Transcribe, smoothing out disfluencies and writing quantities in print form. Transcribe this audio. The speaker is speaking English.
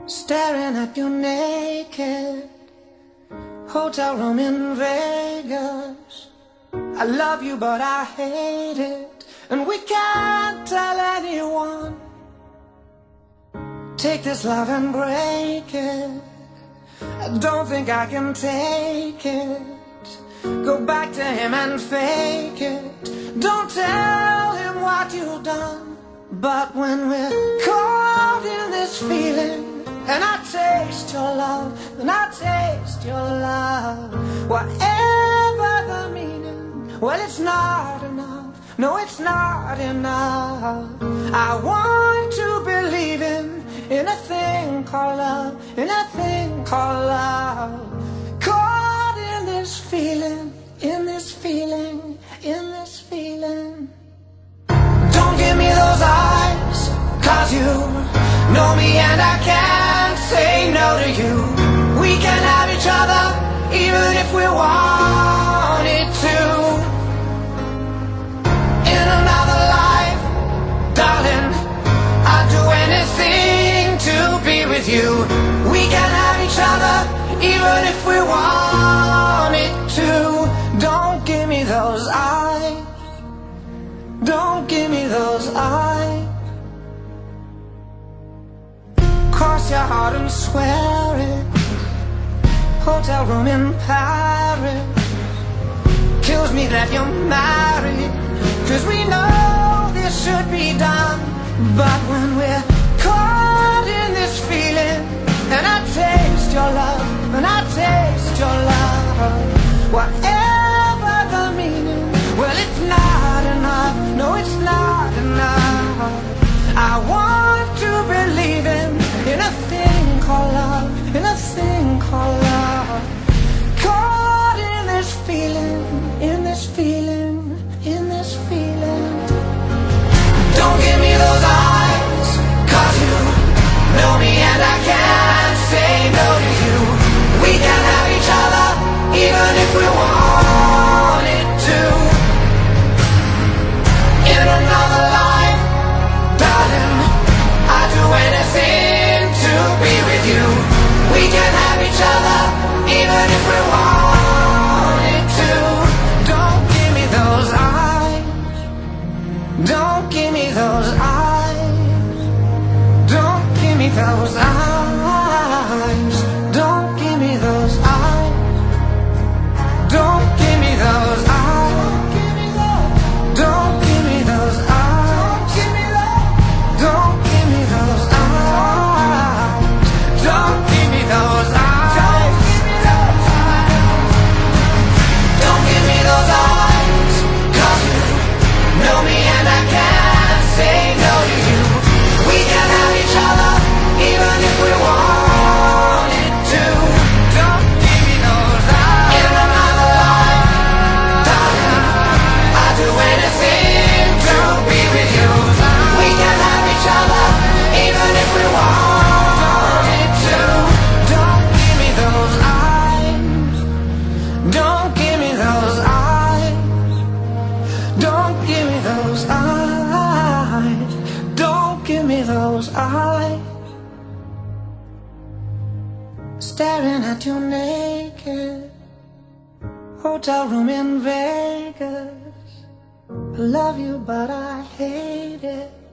Staring at you naked, hotel room in Vegas. I love you but I hate it, and we can't tell anyone. Take this love and break it. I don't think I can take it. Go back to him and fake it. Don't tell him what you've done. But when we're caught in this feeling, and I taste your love, and I taste your love, whatever the meaning, well, it's not enough. No, it's not enough. I want to believe in a thing called love, in a thing called love. Caught in this feeling, in this feeling, in this feeling. Don't give me those eyes, 'cause you know me and I can't say no to you. We can have each other even if we wanted to. In another life, darling, I'd do anything to be with you. We can have each other even if we wanted to. Don't give me those eyes. Don't give me those eyes. Cross your heart and swear it. Hotel room in Paris. Kills me that you're married, 'cause we know this should be done. But when we're caught in this feeling, and I taste your love, and I taste your love, whatever the meaning, well, it's not enough. No, it's not enough. I want to believe in a thing called love, in a thing called love. Caught in this feeling, in this feeling, in this feeling. Don't give me those eyes, 'cause you know me and I can't say no to you. We can have each other even if we wanted to. In another life, darling, I'd do anything to be with you. We can have each other even if we wanted to. Don't give me those eyes. Don't give me those eyes. Don't give me those eyes. Don't give me those eyes. Don't give me those eyes. Don't give me those eyes. Don't give me those eyes. Don't give me those eyes. Don't give me those eyes, 'cause you know me and I can't say no to you. We can have each other even if we wanted to. Don't give me those eyes. In another life, darling, I'd do anything to be with you. We can have each other even if we wanted to. Don't give me those eyes. Don't give me those eyes. Don't give me those eyes. Don't give me those eyes. Staring at you naked, hotel room in Vegas. I love you but I hate it.